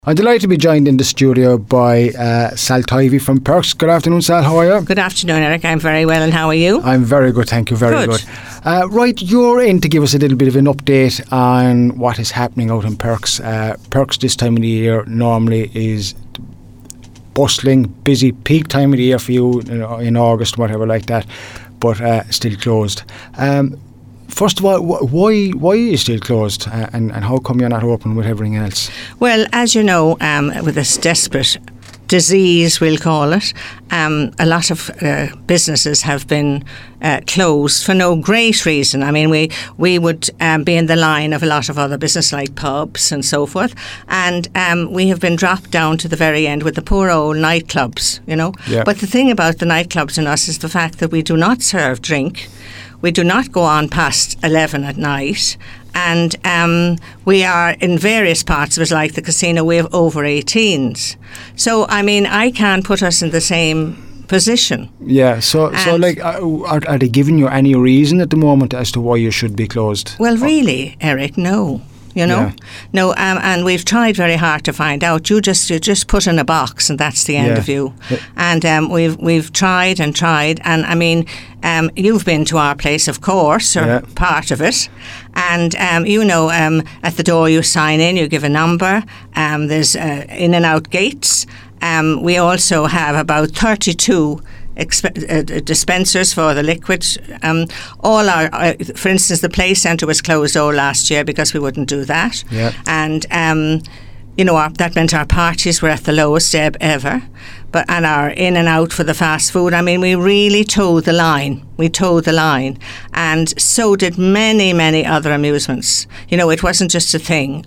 I'm delighted to be joined in the studio by Sal Tivey from Perks. Good afternoon, Sal. How are you? Good afternoon, Eric. I'm very well, and how are you? I'm very good, thank you. Very good. Right, you're in to give us a little bit of an update on what is happening out in Perks. Perks this time of the year normally is bustling, busy, peak time of the year for you, in August, whatever like that, but still closed. First of all, why are you still closed, and how come you're not open with everything else? Well, as you know, with this desperate disease, we'll call it, a lot of businesses have been closed for no great reason. I mean, we would be in the line of a lot of other business like pubs and so forth, and we have been dropped down to the very end with the poor old nightclubs, Yeah. But the thing about the nightclubs in us is the fact that we do not serve drink. We do not go on past 11 at night, and we are in various parts of it, like the casino, we have over 18s. So, I mean, I can't put us in the same position. Yeah, so like, are they giving you any reason at the moment as to why you should be closed? Well, really, Eric, no. Yeah. No, and we've tried very hard to find out. You just put in a box, and that's the end of you. Yeah. And we've tried, and I mean, you've been to our place, of course, or part of it, and at the door you sign in, you give a number. There's in and out gates. We also have about 32 dispensers for the liquid. All our, for instance, the play centre was closed all last year because we wouldn't do that. Yeah. And that meant our parties were at the lowest ebb ever. And our in and out for the fast food. I mean, we really towed the line. And so did many, many other amusements. It wasn't just a thing,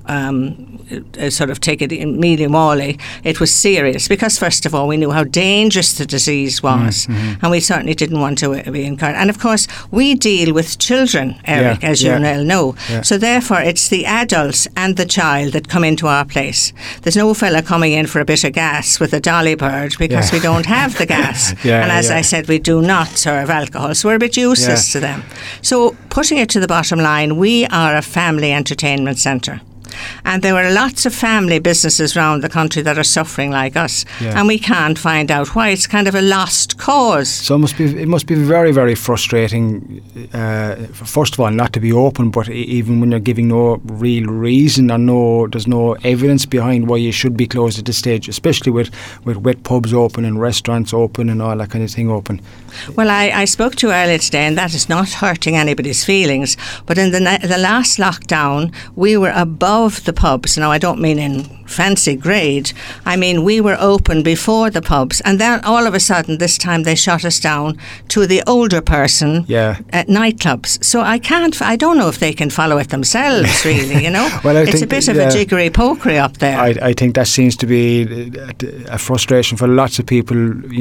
sort of take it in mealy-mally. It was serious because, first of all, we knew how dangerous the disease was, and we certainly didn't want to be encouraged. And, of course, we deal with children, Eric, as you well know. Yeah. So, therefore, it's the adults and the child that come into our place. There's no fella coming in for a bit of gas with a dolly bird because we don't have the gas. And as I said, we do not serve alcohol, so we're a bit useless to them. So putting it to the bottom line, we are a family entertainment centre. And there are lots of family businesses around the country that are suffering like us, and we can't find out why. It's kind of a lost cause. So it must be very, very frustrating, first of all, not to be open, but even when you're giving no real reason or there's no evidence behind why you should be closed at this stage, especially with wet pubs open and restaurants open and all that kind of thing open. Well, I spoke to you earlier today, and that is not hurting anybody's feelings, but in the last lockdown, we were above the pubs. Now, I don't mean in fancy grade. I mean, we were open before the pubs, and then all of a sudden, this time they shut us down to the older person at nightclubs. So I don't know if they can follow it themselves, really, Well, it's a bit of a jiggery-pokery up there. I think that seems to be a frustration for lots of people.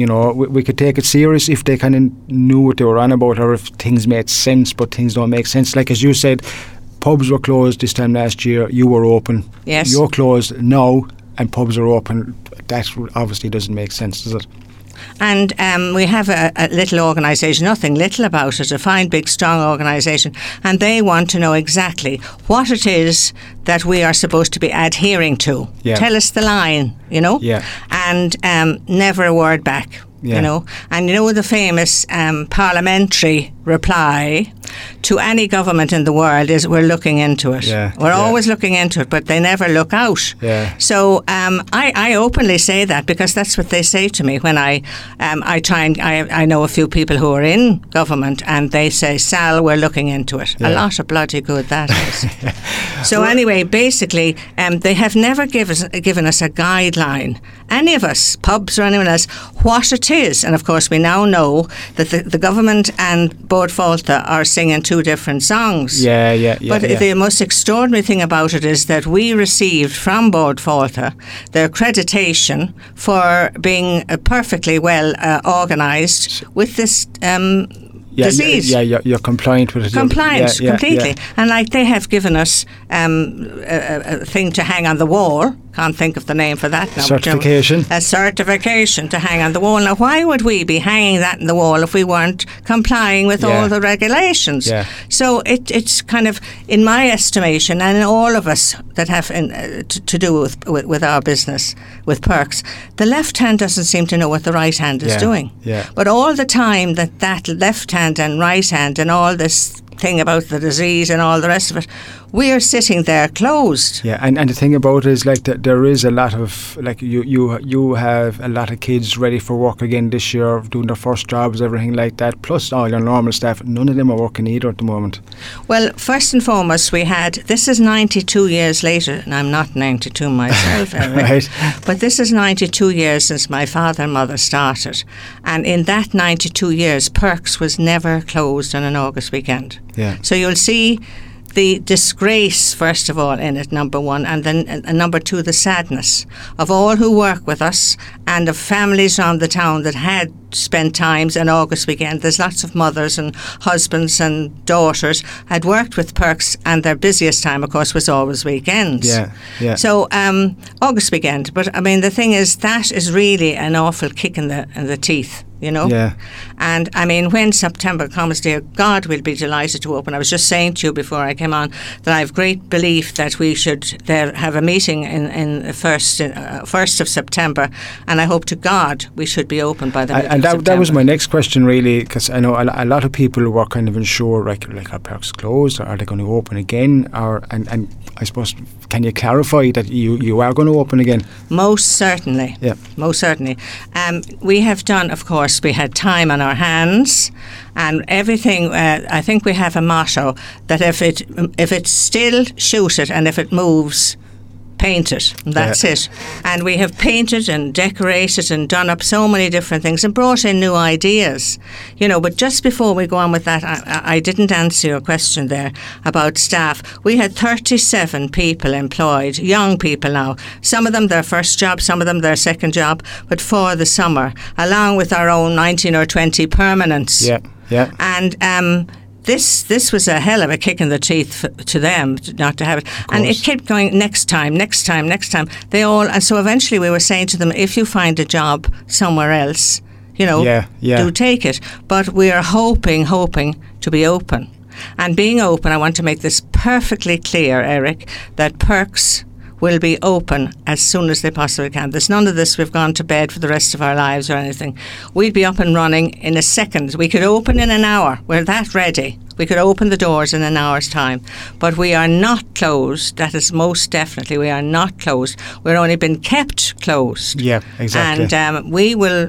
We could take it serious if they kind of knew what they were on about, or if things made sense, but things don't make sense. Like, as you said, pubs were closed this time last year. You were open. Yes. You're closed now, and pubs are open. That obviously doesn't make sense, does it? And we have a little organisation, nothing little about it, a fine, big, strong organisation, and they want to know exactly what it is that we are supposed to be adhering to. Yeah. Tell us the line, Yeah. and never a word back. Yeah. And the famous parliamentary reply to any government in the world is, we're looking into it. We're always looking into it, but they never look out. So I openly say that because that's what they say to me when I try and I know a few people who are in government, and they say, Sal, we're looking into it. A lot of bloody good that is. So anyway, basically, they have never given us a guideline, any of us, pubs or anyone else, what it is. And of course, we now know that the government and Bord Fáilte are singing two different songs. But the most extraordinary thing about it is that we received from Bord Fáilte the accreditation for being perfectly well organised with this disease. You're compliant with it. Completely. And they have given us a thing to hang on the wall can't think of the name for that now. Certification. A certification to hang on the wall. Now, why would we be hanging that in the wall if we weren't complying with all the regulations? Yeah. So it's kind of, in my estimation, and all of us that have to do with our business, with Perks, the left hand doesn't seem to know what the right hand is doing. Yeah. But all the time that left hand and right hand and all this thing about the disease and all the rest of it, we are sitting there closed. Yeah, and the thing about it is like there is a lot of like you have a lot of kids ready for work again this year, doing their first jobs, everything like that. Plus all your normal staff, none of them are working either at the moment. Well, first and foremost, this is 92 years later, and I'm not 92 myself, right? But this is 92 years since my father and mother started, and in that 92 years, Perks was never closed on an August weekend. Yeah. So you'll see the disgrace, first of all, in it, number one, and then number two, the sadness of all who work with us and of families around the town that had spent times in August weekend. There's lots of mothers and husbands and daughters had worked with Perks, and their busiest time, of course, was always weekends. Yeah. So August weekend, but I mean, the thing is, that is really an awful kick in the teeth. You know? Yeah. And I mean, when September comes, dear God, we'll be delighted to open. I was just saying to you before I came on that I have great belief that we should have a meeting in the 1st of September, and I hope to God we should be open by the middle of September. And that was my next question, really, because I know a lot of people were kind of unsure, like are Perks closed, or are they going to open again? And I suppose, can you clarify that you are going to open again? Most certainly. Yeah. Most certainly. We have done, of course, we had time on our hands and everything. I think we have a motto that if it's still, shoot it, and if it moves, paint it. That's it. And we have painted and decorated and done up so many different things and brought in new ideas. You know, but just before we go on with that, I didn't answer your question there about staff. We had 37 people employed, young people now. Some of them their first job, some of them their second job, but for the summer, along with our own 19 or 20 permanents. Yeah. And This was a hell of a kick in the teeth to them not to have it, and it kept going next time. They all, and so eventually we were saying to them, if you find a job somewhere else, you know, do take it. But we are hoping to be open, and being open. I want to make this perfectly clear, Eric, that Perks will be open as soon as they possibly can. There's none of this, we've gone to bed for the rest of our lives or anything. We'd be up and running in a second. We could open in an hour. We're that ready. We could open the doors in an hour's time. But we are not closed. That is most definitely, we are not closed. We're only been kept closed. Yeah, exactly. And we will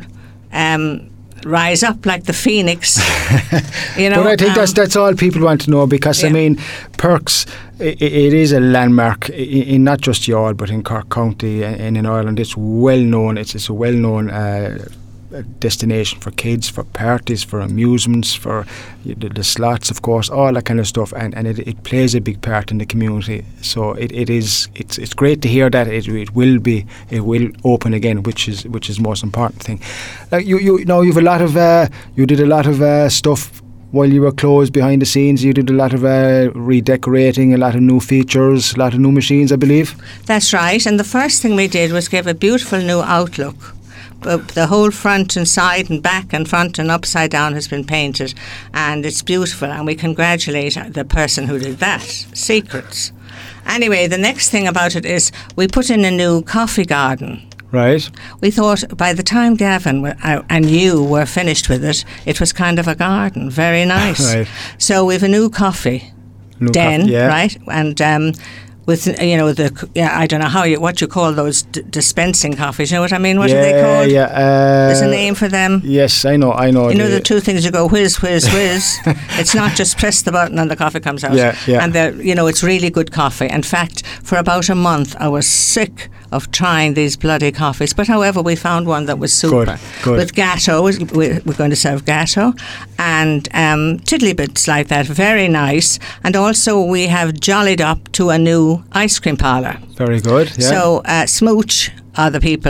rise up like the phoenix. You know, but I think that's all people want to know, because I mean, Perks, it is a landmark in not just Youghal but in Cork County and in Ireland. It's well known. It's a well known destination for kids, for parties, for amusements, for the slots, of course, all that kind of stuff, and it plays a big part in the community. So it's great to hear that it will open again, which is the most important thing. You know, you've a lot of you did a lot of stuff while you were closed behind the scenes. You did a lot of redecorating, a lot of new features, a lot of new machines, I believe. That's right. And the first thing we did was give a beautiful new outlook. The whole front and side and back and front and upside down has been painted, and it's beautiful, and we congratulate the person who did that. Secrets. Anyway, the next thing about it is we put in a new coffee garden. Right. We thought by the time Gavin and you were finished with it, it was kind of a garden. Very nice. Right. So we have a new coffee den, right? And with, you know, I don't know what you call those dispensing coffees. You know what I mean? What are they called? Yeah. There's a name for them. Yes, I know. You know the two things, you go whiz, whiz, whiz. It's not just press the button and the coffee comes out. Yeah. And it's really good coffee. In fact, for about a month, I was sick of trying these bloody coffees. But however, we found one that was super. Good. With Gatto, we're going to serve Gatto and tiddly bits like that. Very nice. And also we have jollied up to a new ice cream parlour. Very good. Yeah. So Smooch are the people.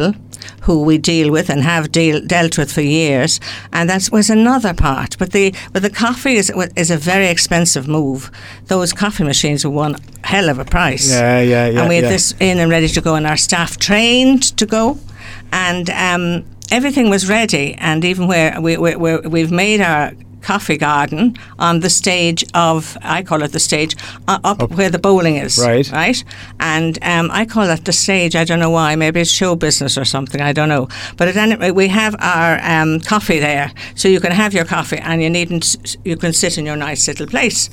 who we deal with and have dealt with for years, and that was another part. But the coffee is a very expensive move. Those coffee machines were one hell of a price. Yeah. And we had this in and ready to go, and our staff trained to go, and everything was ready. And even where we've made our coffee garden on the stage of, I call it the stage, up where the bowling is. Right? And I call that the stage. I don't know why. Maybe it's show business or something. I don't know. But at any rate, we have our coffee there. So you can have your coffee and you can sit in your nice little place.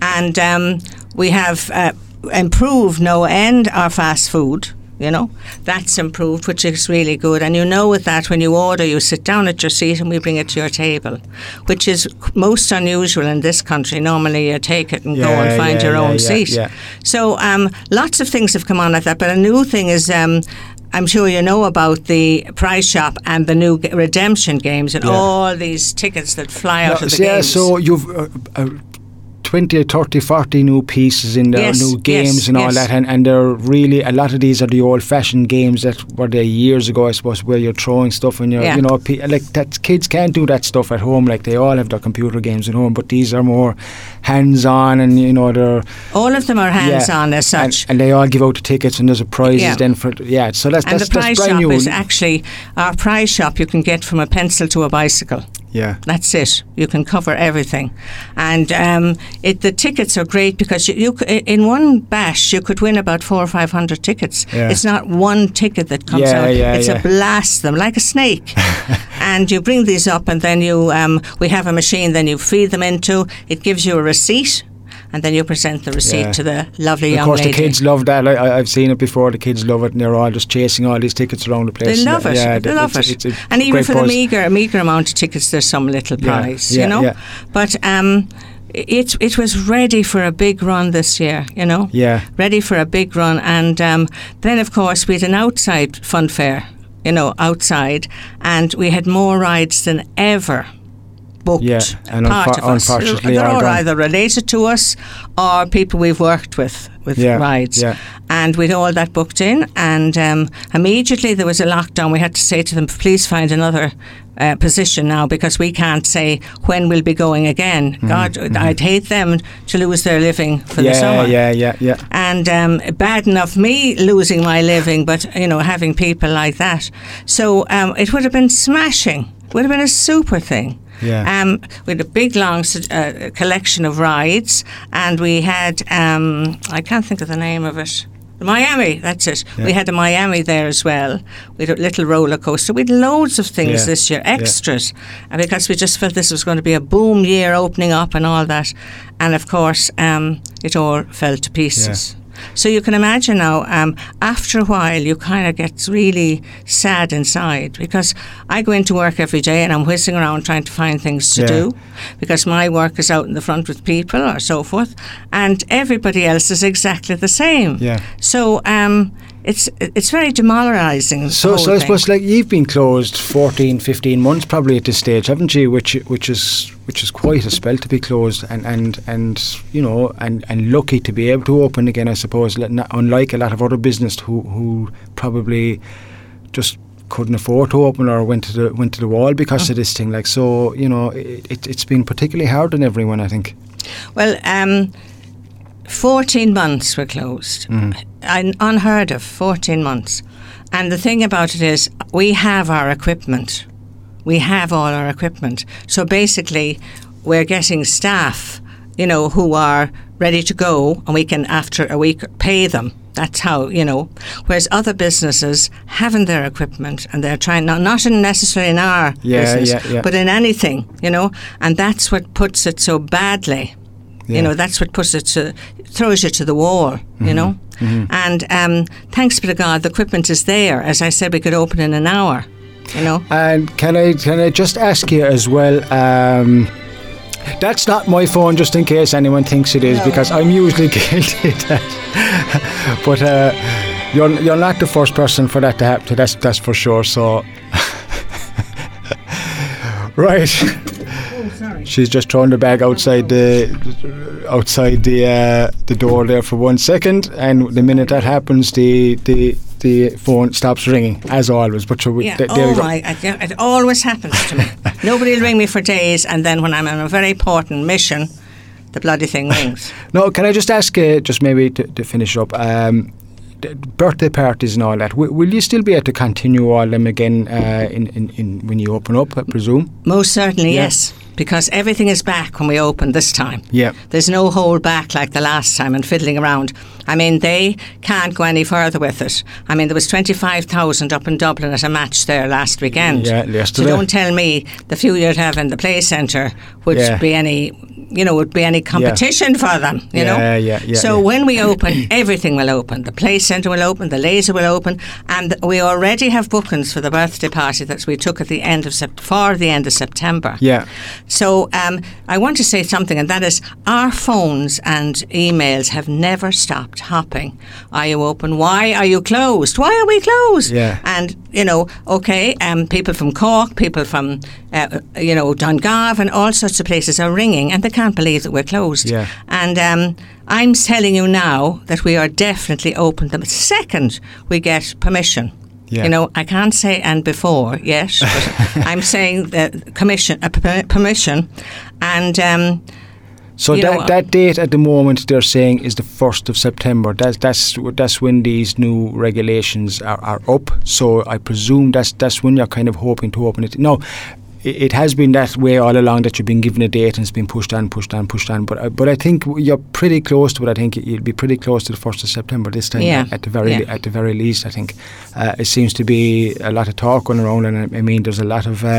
And we have improved no end our fast food. That's improved, which is really good. And with that, when you order, you sit down at your seat and we bring it to your table, which is most unusual in this country. Normally you take it and go and find your own seat. Yeah. So lots of things have come on like that. But a new thing is, I'm sure you know about the Prize Shop and the new redemption games and all these tickets that fly out of the games. Yeah, so you've 20, 30, 40 new pieces in there, new games and all that, and they're really, a lot of these are the old-fashioned games that were there years ago, I suppose, where you're throwing stuff and like that. Kids can't do that stuff at home, like they all have their computer games at home, but these are more hands-on, and they're all of them are hands-on as such, and they all give out the tickets, and there's a prizes then for so that's the Prize Shop new. Is actually our Prize Shop. You can get from a pencil to a bicycle. Yeah, that's it. You can cover everything, and the tickets are great because you in one bash you could win about 400 or 500 tickets. Yeah. It's not one ticket that comes out. It's a blast them like a snake, and you bring these up, and then you we have a machine. Then you feed them into. It gives you a receipt. And then you present the receipt to the lovely young lady. Of course, the kids love that. I've seen it before. The kids love it, and they're all just chasing all these tickets around the place. They love it. Yeah, they love it. And even for the meagre amount of tickets, there's some little prize, Yeah. But it was ready for a big run this year, Yeah. Ready for a big run. And then, of course, we had an outside fun fair, outside, and we had more rides than ever booked. Yeah, and unfortunately they're all either related to us or people we've worked with rides. Yeah. And we'd all that booked in, and immediately there was a lockdown. We had to say to them, please find another position now, because we can't say when we'll be going again. I'd hate them to lose their living for the summer. Yeah. And bad enough me losing my living, but having people like that. So it would have been smashing. It would have been a super thing. Yeah. We had a big long collection of rides, and we had I can't think of the name of it. Miami, that's it. Yeah. We had a Miami there as well. We had a little roller coaster. We had loads of things this year, extras, because we just felt this was going to be a boom year, opening up and all that. And of course, it all fell to pieces. Yeah. So you can imagine now, after a while, you kind of get really sad inside, because I go into work every day and I'm whizzing around trying to find things to do, because my work is out in the front with people or so forth, and everybody else is exactly the same. Yeah. So it's very demoralising. So I suppose, like, you've been closed 14, 15 months probably at this stage, haven't you? Which is quite a spell to be closed, and lucky to be able to open again, I suppose. Unlike a lot of other business who probably just couldn't afford to open or went to the wall because of this thing. Like, so it's been particularly hard on everyone, I think. Well, 14 months were closed. Unheard of, 14 months. And the thing about it is, we have our equipment. We have all our equipment. So basically, we're getting staff, who are ready to go, and we can, after a week, pay them. That's how, Whereas other businesses haven't their equipment, and they're trying, not necessarily in our business, but in anything, and that's what puts it so badly. Yeah. That's what throws you to the wall, Mm-hmm. And thanks be to God, the equipment is there. As I said, we could open in an hour, And can I just ask you as well, that's not my phone, just in case anyone thinks it is, because I'm usually guilty of that. But you're not the first person for that to happen to, that's for sure, so... Right. Sorry. She's just thrown the bag outside the door there for 1 second, and the minute that happens, the the phone stops ringing, as always. But it always happens to me. Nobody will ring me for days, and then when I'm on a very important mission, the bloody thing rings. No, can I just ask, just maybe to finish up, birthday parties and all that, will you still be able to continue all them again in when you open up, I presume? Most certainly, yes. Because everything is back when we open this time. Yeah. There's no hold back like the last time and fiddling around. I mean, they can't go any further with it. I mean, there was 25,000 up in Dublin at a match there last weekend. Yeah, yesterday. So don't tell me the few you'd have in the play centre would be any competition for them, you know. Yeah. So when we open, everything will open. The play centre will open, the laser will open, and we already have bookings for the birthday party that we took at the end of September. Yeah. So I want to say something, and that is our phones and emails have never stopped hopping. Are you open? Why are you closed? Why are we closed? Yeah. And, people from Cork, people from, Dungarvan, and all sorts of places are ringing, and they can't believe that we're closed. Yeah. And I'm telling you now that we are definitely open the second we get permission. Yeah. You know, I can't say and before yet, but I'm saying that permission, and so that date at the moment they're saying is the 1st of September. That's when these new regulations are up. So I presume that's when you're kind of hoping to open it. No. It has been that way all along, that you've been given a date and it's been pushed on. But I think you're pretty close to it. I think you'll be pretty close to the 1st of September this time. Yeah. At the very least, I think it seems to be a lot of talk going around, and I mean there's a lot of.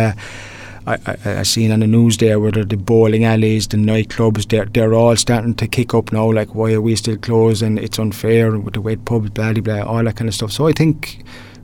I seen on the news there where the bowling alleys, the nightclubs, they're all starting to kick up now. Like, why are we still closed? And it's unfair with the wet pubs, blah blah, all that kind of stuff. So I think,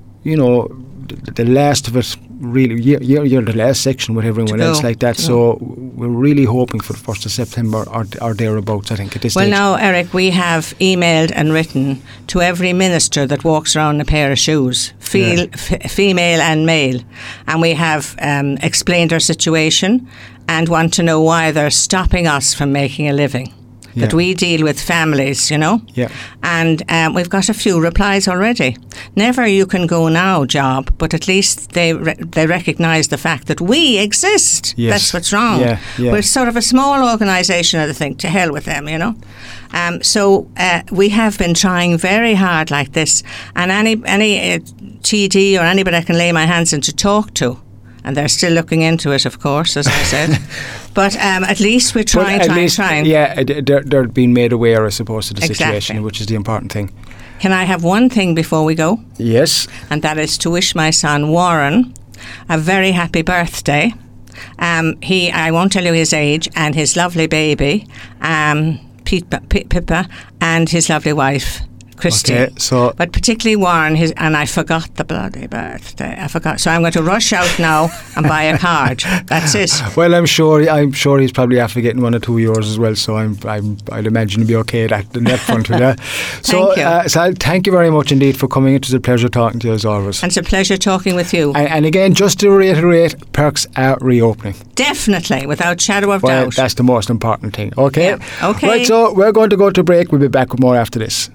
the last of it, really, you're the last section with everyone else like that. So we're really hoping for the 1st of September or thereabouts, I think, at this stage. Well, now, Eric, we have emailed and written to every minister that walks around in a pair of shoes, female and male, and we have explained our situation and want to know why they're stopping us from making a living. That we deal with families, Yeah. And we've got a few replies already. Never you can go now job, but at least they recognise the fact that we exist. Yes. That's what's wrong. Yeah. We're sort of a small organisation, I think, to hell with them, So we have been trying very hard like this, and any TD or anybody I can lay my hands on to talk to, and they're still looking into it, of course, as I said. But at least we're trying. Yeah, they're being made aware, I suppose, of the situation, which is the important thing. Can I have one thing before we go? Yes. And that is to wish my son Warren a very happy birthday. I won't tell you his age, and his lovely baby, Pippa, and his lovely wife, Christy. Okay, but particularly Warren, and I forgot the bloody birthday. So I'm going to rush out now and buy a card. That's it. Well, I'm sure he's probably after getting one or 2 yours as well. So I'd imagine he'll be okay in that front. Yeah. Thank you. So thank you very much indeed for coming. It was a pleasure talking to you as always. And it's a pleasure talking with you. And again, just to reiterate, Perks are reopening. Definitely, without shadow of doubt. That's the most important thing. Okay. Yeah. Okay. Right. So we're going to go to break. We'll be back with more after this.